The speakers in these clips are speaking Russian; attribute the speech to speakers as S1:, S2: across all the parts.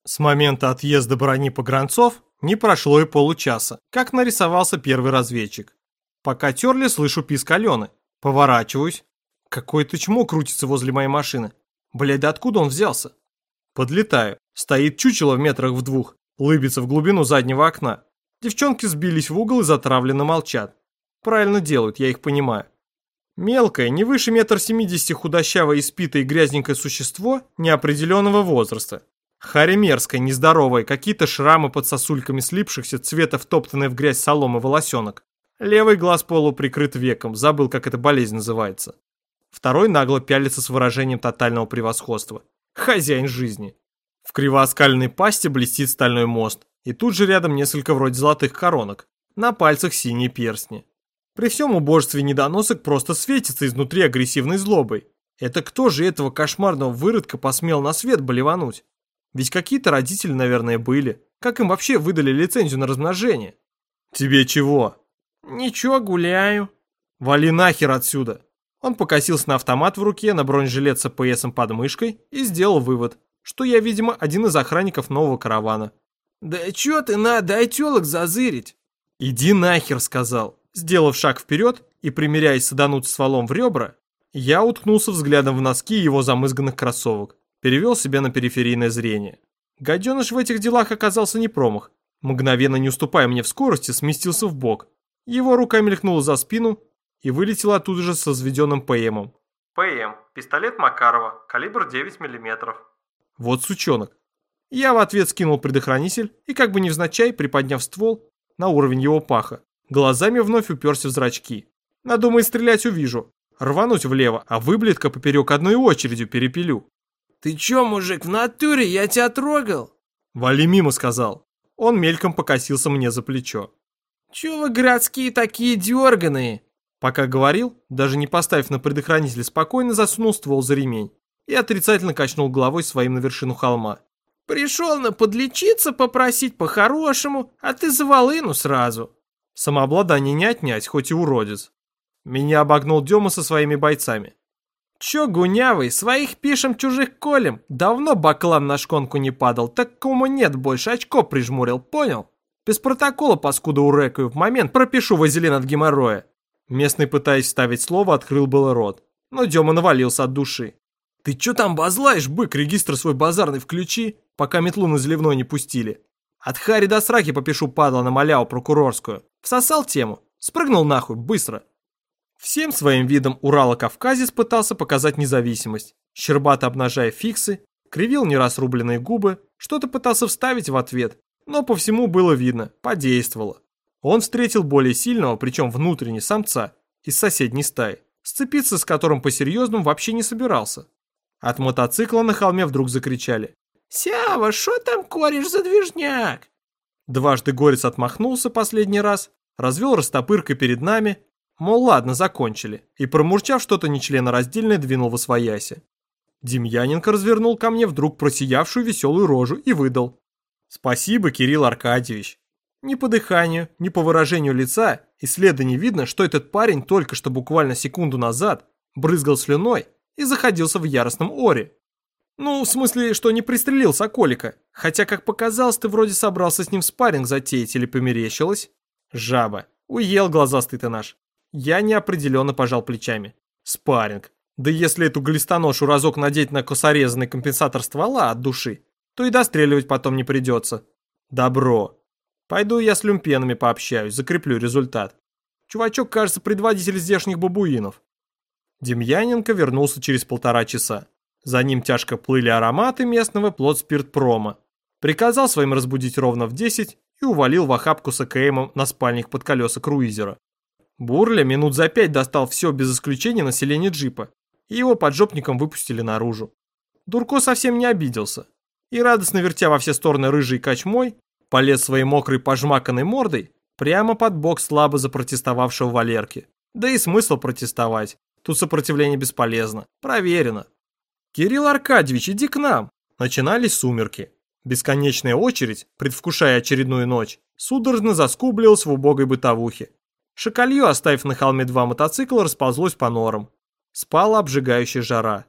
S1: С момента отъезда брони погранцов не прошло и получаса, как нарисовался первый разведчик. Пока терли, слышу писк Алены. Поворачиваюсь. Какое-то чмо крутится возле моей машины. Блядь, да откуда он взялся? Подлетаю. Стоит чучело в метрах в двух, лыбится в глубину заднего окна. Девчонки сбились в угол и затравленно молчат. Правильно делают, я их понимаю. Мелкое, не выше 1,70 м худощавое, испитое и грязненькое существо неопределенного возраста. Харя мерзкая, нездоровая, какие-то шрамы под сосульками слипшихся, цвета втоптанной в грязь соломы волосенок. Левый глаз полуприкрыт веком, забыл, как эта болезнь называется. Второй нагло пялится с выражением тотального превосходства. Хозяин жизни. В кривооскаленной пасти блестит стальной мост, и тут же рядом несколько вроде золотых коронок. На пальцах синие перстни. При всем убожестве недоносок просто светится изнутри агрессивной злобой. Это кто же этого кошмарного выродка посмел на свет болевануть? Ведь какие-то родители, наверное, были. Как им вообще выдали лицензию на размножение? Тебе чего? Ничего, гуляю. Вали нахер отсюда. Он покосился на автомат в руке, на бронежилет с АПСом под мышкой и сделал вывод, что я, видимо, один из охранников нового каравана. Да чё ты надо, дай тёлок зазырить. Иди нахер, сказал. Сделав шаг вперед и примеряясь садануть стволом в ребра, я уткнулся взглядом в носки его замызганных кроссовок. Перевел себя на периферийное зрение. Гаденыш в этих делах оказался не промах. Мгновенно не уступая мне в скорости, сместился в бок. Его рука мелькнула за спину и вылетела оттуда же со взведенным ПМом. ПМ. Пистолет Макарова. Калибр 9 мм. Вот сучонок. Я в ответ скинул предохранитель и, как бы невзначай, приподняв ствол на уровень его паха, глазами вновь уперся в зрачки. Надумай стрелять, увижу. Рвануть влево, а выблетка поперек одной очередью перепилю. «Ты чё, мужик, в натуре? Я тебя трогал?» «Вали мимо», — сказал. Он мельком покосился мне за плечо. «Чё вы, городские, такие дёрганые?» Пока говорил, даже не поставив на предохранитель, спокойно засунул ствол за ремень и отрицательно качнул головой своим на вершину холма. «Пришёл на подлечиться попросить по-хорошему, а ты за волыну сразу». Самообладание не отнять, хоть и уродец. Меня обогнул Дема со своими бойцами. «Чё, гунявый, своих пишем, чужих колем? Давно баклан на шконку не падал, так кому нет больше, очко прижмурил, понял? Без протокола, паскуда, урекаю, в момент пропишу вазелин от геморроя». Местный, пытаясь вставить слово, открыл было рот, но Дема навалился от души. «Ты чё там базлаешь, бык, регистр свой базарный включи, пока метлу на заливной не пустили. От хари до сраки попишу, падла, на маляву прокурорскую. Всосал тему, спрыгнул нахуй, быстро». Всем своим видом Урало-Кавказец пытался показать независимость, щербато обнажая фиксы, кривил нерасрубленные губы, что-то пытался вставить в ответ, но по всему было видно, подействовало. Он встретил более сильного, причем внутренне самца, из соседней стаи, сцепиться с которым по-серьезному вообще не собирался. От мотоцикла на холме вдруг закричали: «Сява, шо там кореш за движняк?» Дважды горец отмахнулся последний раз, развел растопыркой перед нами, мол, ладно, закончили, и, промурчав что-то нечленораздельное, двинул восвояси. Демьяненко развернул ко мне вдруг просиявшую веселую рожу и выдал: «Спасибо, Кирилл Аркадьевич». Ни по дыханию, ни по выражению лица и следа не видно, что этот парень только что буквально секунду назад брызгал слюной и заходился в яростном оре. Ну, в смысле, что не пристрелил Соколика, хотя, как показалось, ты вроде собрался с ним спарринг затеять или померещилось. Жаба, уел глазастый ты наш. Я неопределенно пожал плечами. Спарринг. Да если эту глистоношу разок надеть на косорезанный компенсатор ствола от души, то и достреливать потом не придется. Добро. Пойду я с люмпенами пообщаюсь, закреплю результат. Чувачок, кажется, предводитель здешних бабуинов. Демьяненко вернулся через 1,5 часа. За ним тяжко плыли ароматы местного плотспиртпрома. Приказал своим разбудить ровно в 10 и увалил в охапку с АКМом на спальник под колеса круизера. Бурля минут за 5 достал все без исключения население джипа, и его поджопником выпустили наружу. Дурко совсем не обиделся, и, радостно вертя во все стороны рыжей качмой, полез своей мокрой пожмаканной мордой прямо под бок слабо запротестовавшего Валерки. Да и смысл протестовать, тут сопротивление бесполезно, проверено. «Кирилл Аркадьевич, иди к нам!» Начинались сумерки. Бесконечная очередь, предвкушая очередную ночь, судорожно заскублилась в убогой бытовухе. Шакалье, оставив на холме 2 мотоцикла, расползлось по норам. Спала обжигающая жара.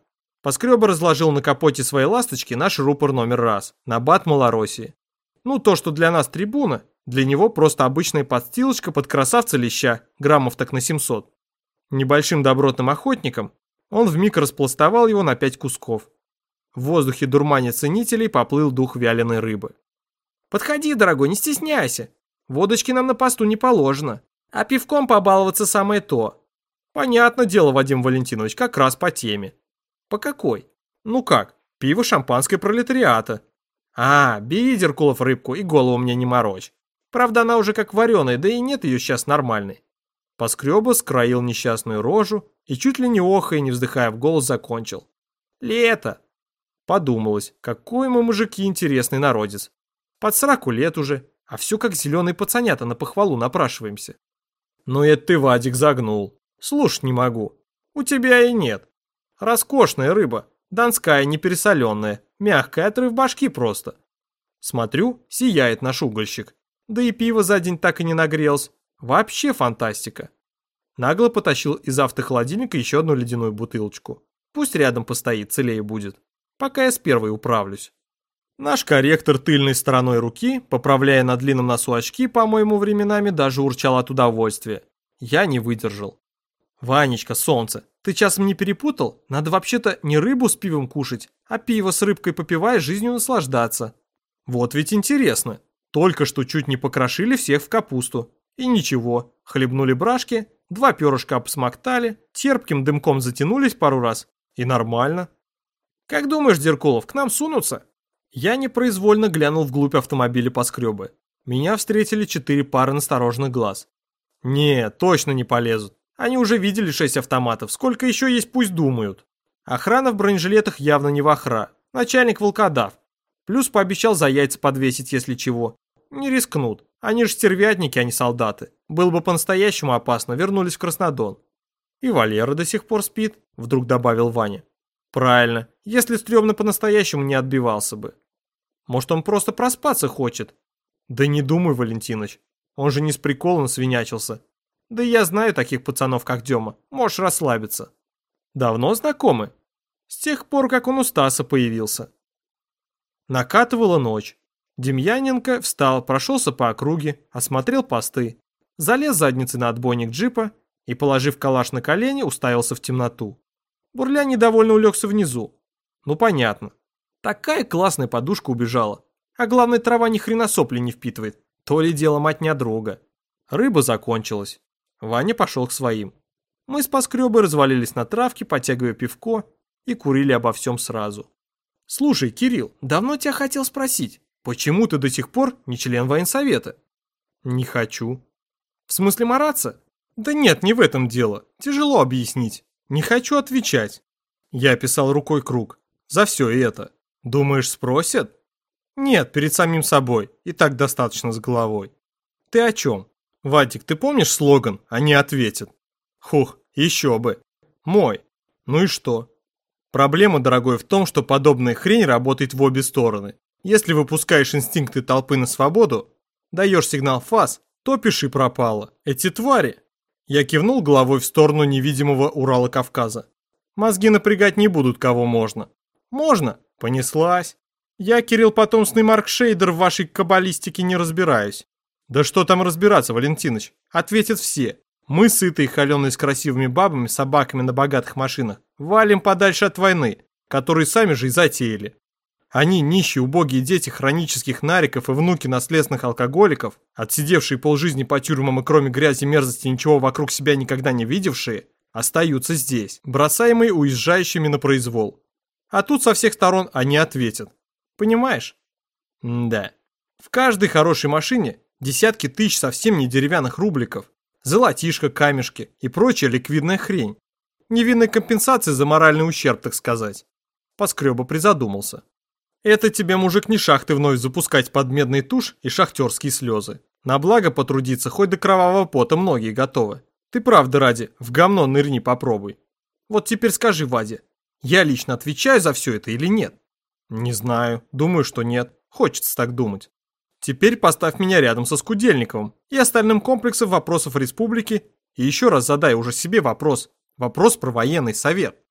S1: Поскреба разложил на капоте своей ласточки наш рупор номер раз, набат Малороссии. Ну, то, что для нас трибуна, для него просто обычная подстилочка под красавца-леща, граммов так на 700. Небольшим добротным охотником он вмиг распластовал его на 5 кусков. В воздухе дурманя ценителей поплыл дух вяленой рыбы. «Подходи, дорогой, не стесняйся. Водочки нам на посту не положено, а пивком побаловаться самое то». «Понятно дело, Вадим Валентинович, как раз по теме». «По какой?» «Ну как, пиво шампанское пролетариата». «А, бери, Деркулов, рыбку и голову мне не морочь. Правда, она уже как вареная, да и нет ее сейчас нормальной». Поскреба скроил несчастную рожу и чуть ли не охая, не вздыхая в голос, закончил. «Лето!» Подумалось, какой мы мужики интересный народец. Под 40 лет уже, а все как зеленые пацанята на похвалу напрашиваемся. Ну это ты, Вадик, загнул. Слушать не могу. У тебя и нет. Роскошная рыба, донская, не пересоленная, мягкая, отрыв башки просто. Смотрю, сияет наш угольщик. Да и пиво за день так и не нагрелось. Вообще фантастика. Нагло потащил из автохолодильника еще одну ледяную бутылочку. Пусть рядом постоит, целее будет. Пока я с первой управлюсь. Наш корректор тыльной стороной руки, поправляя на длинном носу очки, по-моему, временами даже урчал от удовольствия. Я не выдержал. «Ванечка, солнце, ты часом не перепутал? Надо вообще-то не рыбу с пивом кушать, а пиво с рыбкой попивая, жизнью наслаждаться». Вот ведь интересно. Только что чуть не покрошили всех в капусту. И ничего, хлебнули брашки, 2 перышка обсмоктали, терпким дымком затянулись пару раз. И нормально. «Как думаешь, Деркулов, к нам сунутся?» Я непроизвольно глянул вглубь автомобиля Поскребы. Меня встретили 4 пары настороженных глаз. «Не, точно не полезут. Они уже видели 6 автоматов. Сколько еще есть, пусть думают». Охрана в бронежилетах явно не вахра. Начальник волкодав. Плюс пообещал за яйца подвесить, если чего. Не рискнут. Они же стервятники, а не солдаты. Было бы по-настоящему опасно, вернулись в Краснодон. «И Валера до сих пор спит», — вдруг добавил Ваня. «Правильно, если стрёмно по-настоящему не отбивался бы. Может, он просто проспаться хочет?» «Да не думай, Валентиныч, он же не с приколом свинячился. Да и я знаю таких пацанов, как Дема, можешь расслабиться». «Давно знакомы?» «С тех пор, как он у Стаса появился». Накатывала ночь. Демьяненко встал, прошелся по округе, осмотрел посты, залез задницей на отбойник джипа и, положив калаш на колени, уставился в темноту. Бурля недовольно улегся внизу. Ну понятно. Такая классная подушка убежала. А главное, трава ни хрена сопли не впитывает. То ли дело мотня друга. Рыба закончилась. Ваня пошел к своим. Мы с Поскребой развалились на травке, потягивая пивко, и курили обо всем сразу. «Слушай, Кирилл, давно тебя хотел спросить, почему ты до сих пор не член военсовета?» «Не хочу». «В смысле мараться?» «Да нет, не в этом дело. Тяжело объяснить. Не хочу отвечать». Я писал рукой круг. «За все это. Думаешь, спросят?» «Нет, перед самим собой. И так достаточно с головой». «Ты о чем?» «Вадик, ты помнишь слоган «Они ответят»?» «Хух, еще бы. Мой. Ну и что?» «Проблема, дорогой, в том, что подобная хрень работает в обе стороны. Если выпускаешь инстинкты толпы на свободу, даешь сигнал ФАС, то пиши пропало. Эти твари...» Я кивнул головой в сторону невидимого Урала-Кавказа. «Мозги напрягать не будут, кого можно». «Можно?» Понеслась. «Я, Кирилл, потомственный Марк Шейдер, в вашей каббалистике не разбираюсь». «Да что там разбираться, Валентиныч? Ответят все. Мы, сытые, холеные, с красивыми бабами, собаками на богатых машинах, валим подальше от войны, которые сами же и затеяли. Они, нищие, убогие дети хронических нариков и внуки наследственных алкоголиков, отсидевшие полжизни по тюрьмам и кроме грязи и мерзости ничего вокруг себя никогда не видевшие, остаются здесь, бросаемые уезжающими на произвол. А тут со всех сторон они ответят. Понимаешь? Да. В каждой хорошей машине десятки тысяч совсем не деревянных рубликов, золотишко, камешки и прочая ликвидная хрень. Невинная компенсация за моральный ущерб, так сказать. Поскреба призадумался. Это тебе, мужик, не шахты вновь запускать под медный тушь и шахтерские слезы. На благо потрудиться хоть до кровавого пота многие готовы. Ты правда ради, в говно нырни попробуй. Вот теперь скажи, Вадя, я лично отвечаю за все это или нет? Не знаю, думаю, что нет. Хочется так думать. Теперь поставь меня рядом со Скудельниковым и остальным комплексом вопросов республики и еще раз задай уже себе вопрос. Вопрос про военный совет.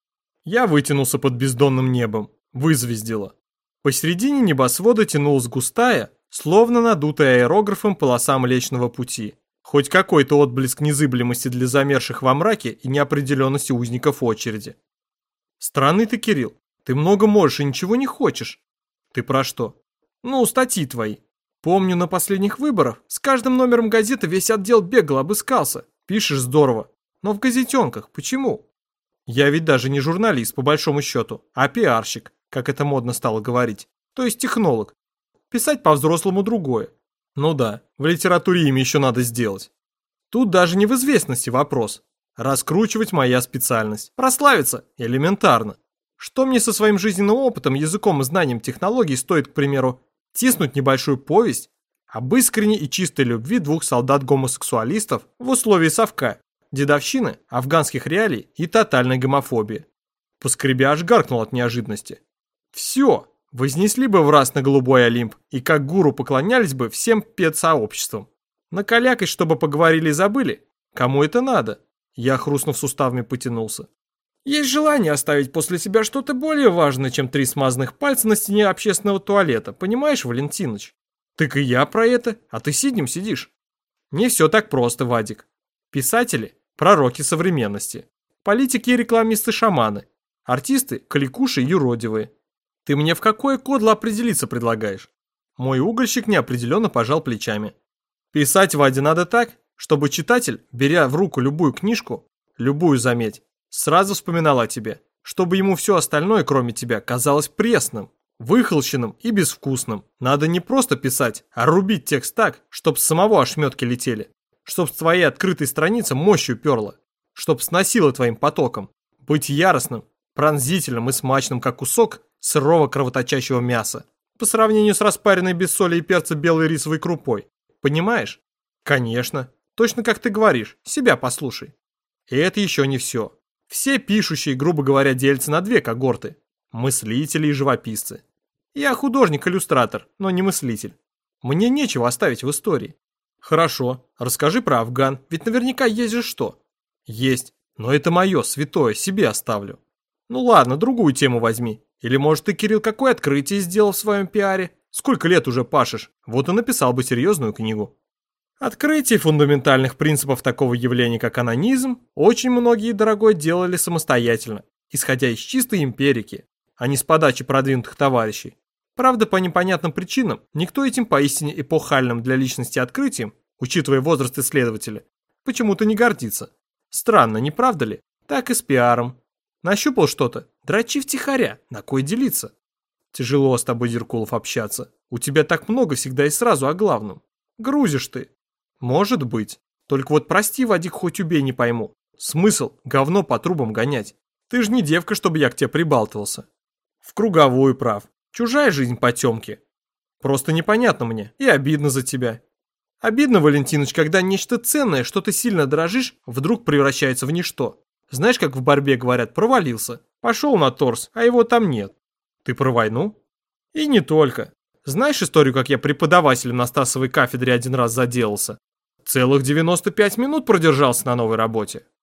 S1: Я вытянулся под бездонным небом. Вызвездило. Посередине небосвода тянулась густая, словно надутая аэрографом полоса Млечного Пути. Хоть какой-то отблеск незыблемости для замерших во мраке и неопределенности узников очереди. Странный ты, Кирилл. Ты много можешь и ничего не хочешь. Ты про что? Ну, статьи твои. Помню, на последних выборах с каждым номером газеты весь отдел бегал, обыскался. Пишешь здорово. Но в газетенках почему? Я ведь даже не журналист, по большому счету, а пиарщик, как это модно стало говорить. То есть технолог. Писать по-взрослому другое. Ну да, в литературе имя еще надо сделать. Тут даже не в известности вопрос. Раскручивать моя специальность. Прославиться элементарно. Что мне со своим жизненным опытом, языком и знанием технологий стоит, к примеру, тиснуть небольшую повесть об искренней и чистой любви двух солдат-гомосексуалистов в условии совка, дедовщины, афганских реалий и тотальной гомофобии. Поскребя аж гаркнул от неожиданности. Все, вознесли бы в раз на голубой Олимп и как гуру поклонялись бы всем педсообществам. Накалякать, чтобы поговорили и забыли? Кому это надо? Я, хрустнув суставами, потянулся. Есть желание оставить после себя что-то более важное, чем 3 смазанных пальца на стене общественного туалета, понимаешь, Валентиныч? Так и я про это, а ты сидишь. Не все так просто, Вадик. Писатели – пророки современности. Политики и рекламисты-шаманы. Артисты – кликуши и юродивые. Ты мне в какое кодло определиться предлагаешь? Мой угольщик неопределенно пожал плечами. Писать, Ваде, надо так, чтобы читатель, беря в руку любую книжку, любую, заметь, сразу вспоминал о тебе, чтобы ему все остальное, кроме тебя, казалось пресным, выхолощенным и безвкусным. Надо не просто писать, а рубить текст так, чтоб с самого ошметки летели, чтоб с твоей открытой страницы мощью перло, чтоб сносило твоим потоком. Быть яростным, пронзительным и смачным, как кусок сырого кровоточащего мяса, по сравнению с распаренной без соли и перца белой рисовой крупой. Понимаешь? Конечно. Точно как ты говоришь. Себя послушай. И это еще не все. Все пишущие, грубо говоря, делятся на 2 когорты. Мыслители и живописцы. Я художник-иллюстратор, но не мыслитель. Мне нечего оставить в истории. Хорошо, расскажи про Афган, ведь наверняка есть же что. Есть, но это мое, святое, себе оставлю. Ну ладно, другую тему возьми. Или может ты, Кирилл, какое открытие сделал в своем пиаре? Сколько лет уже пашешь? Вот и написал бы серьезную книгу. Открытие фундаментальных принципов такого явления, как анонизм, очень многие, дорогой, делали самостоятельно, исходя из чистой эмпирики, а не с подачи продвинутых товарищей. Правда, по непонятным причинам, никто этим поистине эпохальным для личности открытием, учитывая возраст исследователя, почему-то не гордится. Странно, не правда ли? Так и с пиаром. Нащупал что-то, дрочи втихаря, на кой делиться? Тяжело с тобой, Деркулов, общаться. У тебя так много всегда и сразу о главном. Грузишь ты. Может быть. Только вот прости, Вадик, хоть убей, не пойму. Смысл говно по трубам гонять? Ты же не девка, чтобы я к тебе прибалтывался. В круговую прав. Чужая жизнь потемки. Просто непонятно мне и обидно за тебя. Обидно, Валентиныч, когда нечто ценное, что ты сильно дорожишь, вдруг превращается в ничто. Знаешь, как в борьбе говорят, провалился. Пошел на торс, а его там нет. Ты про войну? И не только. Знаешь историю, как я преподавателем на Стасовой кафедре один раз заделался? Целых 95 минут продержался на новой работе.